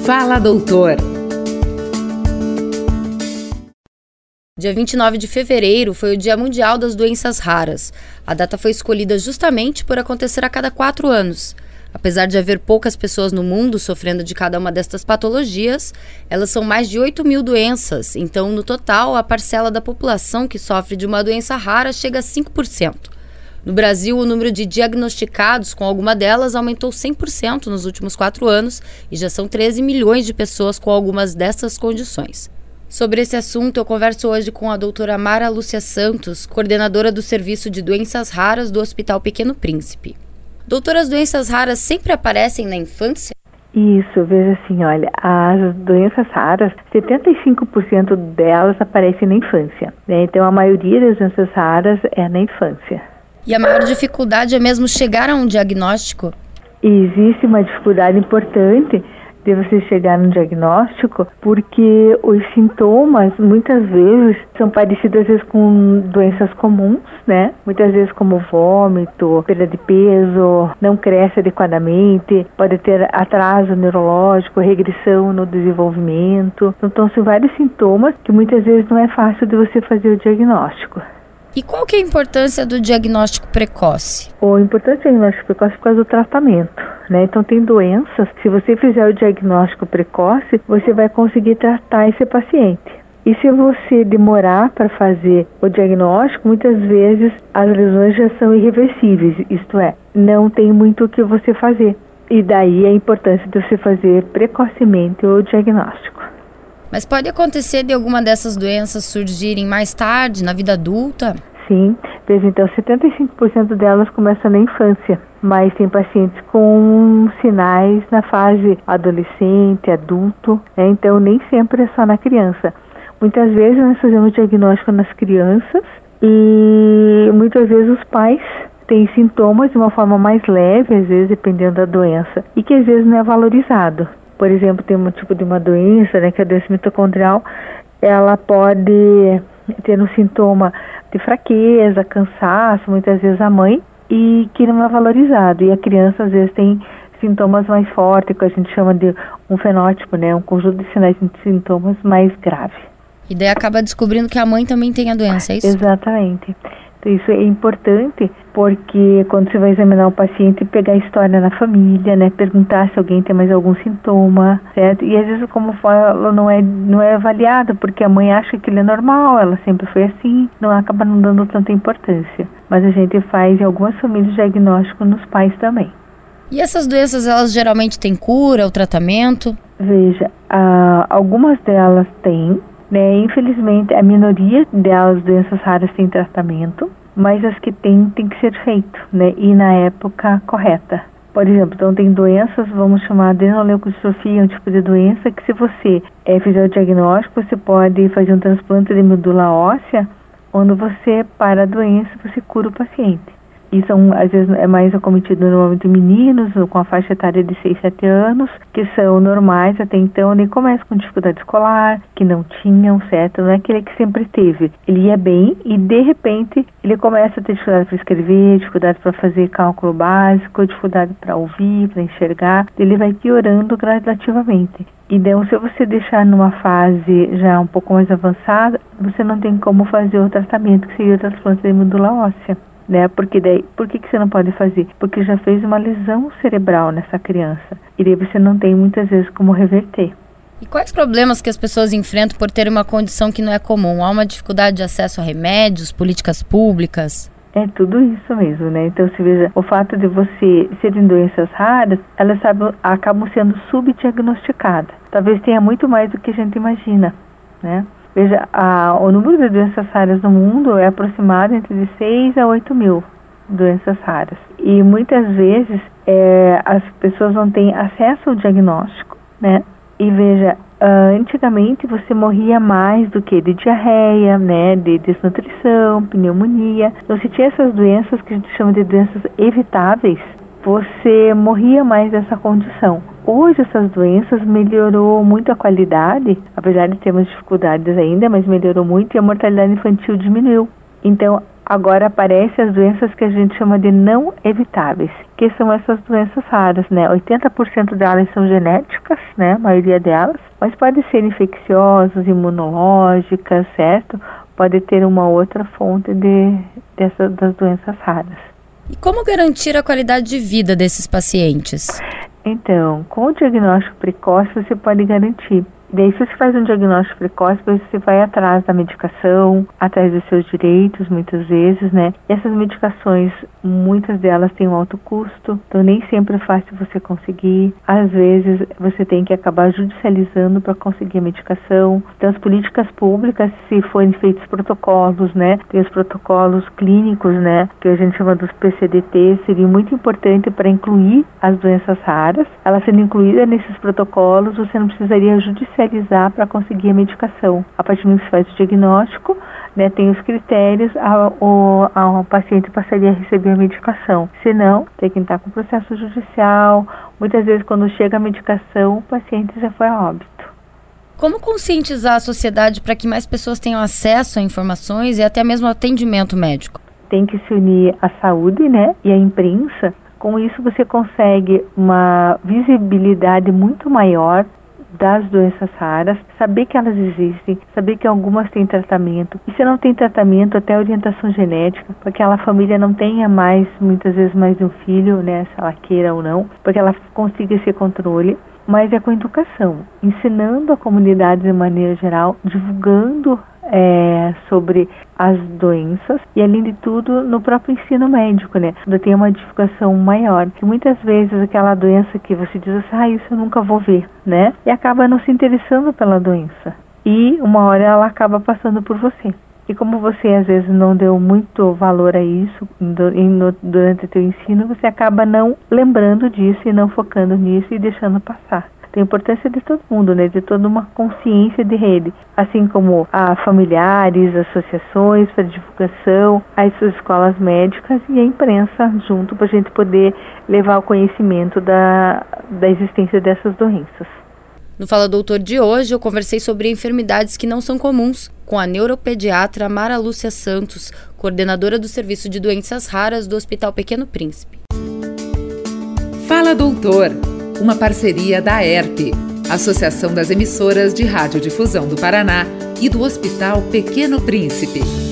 Fala, doutor! Dia 29 de fevereiro foi o Dia Mundial das Doenças Raras. A data foi escolhida justamente por acontecer a cada 4 anos. Apesar de haver poucas pessoas no mundo sofrendo de cada uma destas patologias, elas são mais de 8 mil doenças. Então, no total, a parcela da população que sofre de uma doença rara chega a 5%. No Brasil, o número de diagnosticados com alguma delas aumentou 100% nos últimos 4 anos e já são 13 milhões de pessoas com algumas dessas condições. Sobre esse assunto, eu converso hoje com a doutora Mara Lúcia Santos, coordenadora do Serviço de Doenças Raras do Hospital Pequeno Príncipe. Doutora, as doenças raras sempre aparecem na infância? Isso, veja assim, olha, as doenças raras, 75% delas aparecem na infância, né? Então a maioria das doenças raras é na infância. E a maior dificuldade é mesmo chegar a um diagnóstico? Existe uma dificuldade importante de você chegar no diagnóstico, porque os sintomas muitas vezes são parecidos às vezes com doenças comuns, né? Muitas vezes como vômito, perda de peso, não cresce adequadamente, pode ter atraso neurológico, regressão no desenvolvimento. Então são vários sintomas que muitas vezes não é fácil de você fazer o diagnóstico. E qual que é a importância do diagnóstico precoce? O importante é o diagnóstico precoce por causa do tratamento, né? Então tem doenças, se você fizer o diagnóstico precoce, você vai conseguir tratar esse paciente. E se você demorar para fazer o diagnóstico, muitas vezes as lesões já são irreversíveis, isto é, não tem muito o que você fazer. E daí a importância de você fazer precocemente o diagnóstico. Mas pode acontecer de alguma dessas doenças surgirem mais tarde, na vida adulta? Sim, então 75% delas começam na infância, mas tem pacientes com sinais na fase adolescente, adulto, né? Então nem sempre é só na criança. Muitas vezes nós fazemos diagnóstico nas crianças e muitas vezes os pais têm sintomas de uma forma mais leve, às vezes dependendo da doença, e que às vezes não é valorizado. Por exemplo, tem um tipo de uma doença, né, que é a doença mitocondrial, ela pode ter um sintoma de fraqueza, cansaço, muitas vezes a mãe, e que não é valorizado. E a criança, às vezes, tem sintomas mais fortes, que a gente chama de um fenótipo, né, um conjunto de sinais e sintomas mais grave. E daí acaba descobrindo que a mãe também tem a doença, é isso? Exatamente. Então, isso é importante porque quando você vai examinar o paciente, pegar a história na família, né, perguntar se alguém tem mais algum sintoma, certo? E às vezes, como fala, não é avaliado porque a mãe acha que ele é normal, ela sempre foi assim, não acaba não dando tanta importância. Mas a gente faz em algumas famílias diagnóstico nos pais também. E essas doenças, elas geralmente têm cura ou tratamento? Veja, algumas delas têm, né? Infelizmente, a minoria delas, doenças raras, tem tratamento, mas as que tem que ser feito, né? E na época correta. Por exemplo, então tem doenças, vamos chamar de adrenoleucodistrofia, um tipo de doença que se você fizer o diagnóstico, você pode fazer um transplante de medula óssea, onde você, para a doença, você cura o paciente. E às vezes é mais acometido normalmente meninos com a faixa etária de 6, 7 anos, que são normais até então, nem começa com dificuldade escolar, que não tinham, certo? Não é aquele que sempre teve. Ele ia bem e de repente ele começa a ter dificuldade para escrever, dificuldade para fazer cálculo básico, dificuldade para ouvir, para enxergar. Ele vai piorando gradativamente. Então, se você deixar numa fase já um pouco mais avançada, você não tem como fazer o tratamento, que seria o transplante de medula óssea. Né? Porque daí, por que você não pode fazer? Porque já fez uma lesão cerebral nessa criança. E daí você não tem muitas vezes como reverter. E quais problemas que as pessoas enfrentam por ter uma condição que não é comum? Há uma dificuldade de acesso a remédios, políticas públicas? É tudo isso mesmo, né? Então, se veja, o fato de você serem doenças raras, elas acabam sendo subdiagnosticadas. Talvez tenha muito mais do que a gente imagina, né? Veja, o número de doenças raras no mundo é aproximado entre 6 a 8 mil doenças raras. E muitas vezes as pessoas não têm acesso ao diagnóstico, né? E veja, antigamente você morria mais do que de diarreia, né? De desnutrição, pneumonia. Então, se tinha essas doenças que a gente chama de doenças evitáveis, você morria mais dessa condição. Hoje essas doenças melhorou muito a qualidade, apesar de termos dificuldades ainda, mas melhorou muito e a mortalidade infantil diminuiu. Então Agora aparecem as doenças que a gente chama de não evitáveis, que são essas doenças raras, né? 80% delas são genéticas, né? A maioria delas, mas podem ser infecciosas, imunológicas, certo? Pode ter uma outra fonte das doenças raras. E como garantir a qualidade de vida desses pacientes? Então, com o diagnóstico precoce você pode garantir. Daí, se você faz um diagnóstico precoce, você vai atrás da medicação, atrás dos seus direitos, muitas vezes, né? E essas medicações, muitas delas têm um alto custo, então nem sempre é fácil você conseguir. Às vezes, você tem que acabar judicializando para conseguir a medicação. Então, as políticas públicas, se forem feitos protocolos, né? Tem os protocolos clínicos, né? Que a gente chama dos PCDT, seria muito importante para incluir as doenças raras. Elas sendo incluídas nesses protocolos, você não precisaria judicializar para conseguir a medicação. A partir do momento que se faz o diagnóstico, né, tem os critérios, o paciente passaria a receber a medicação. Se não, tem que entrar com processo judicial. Muitas vezes, quando chega a medicação, o paciente já foi a óbito. Como conscientizar a sociedade para que mais pessoas tenham acesso a informações e até mesmo atendimento médico? Tem que se unir a saúde, né, e a imprensa. Com isso, você consegue uma visibilidade muito maior das doenças raras, saber que elas existem, saber que algumas têm tratamento. E se não tem tratamento, até orientação genética, para que aquela família não tenha mais, muitas vezes, mais de um filho, né, se ela queira ou não, para que ela consiga esse controle. Mas é com educação, ensinando a comunidade de maneira geral, divulgando sobre as doenças e, além de tudo, no próprio ensino médico, né? Ainda tem uma divulgação maior. E muitas vezes aquela doença que você diz assim, isso eu nunca vou ver, né? E acaba não se interessando pela doença. E uma hora ela acaba passando por você. E como você às vezes não deu muito valor a isso durante o teu ensino, você acaba não lembrando disso e não focando nisso e deixando passar. Tem importância de todo mundo, né? De toda uma consciência de rede, assim como a familiares, associações para divulgação, as escolas médicas e a imprensa junto para a gente poder levar o conhecimento da existência dessas doenças. No Fala Doutor de hoje, eu conversei sobre enfermidades que não são comuns com a neuropediatra Mara Lúcia Santos, coordenadora do Serviço de Doenças Raras do Hospital Pequeno Príncipe. Fala Doutor, uma parceria da AERP, Associação das Emissoras de Radiodifusão do Paraná, e do Hospital Pequeno Príncipe.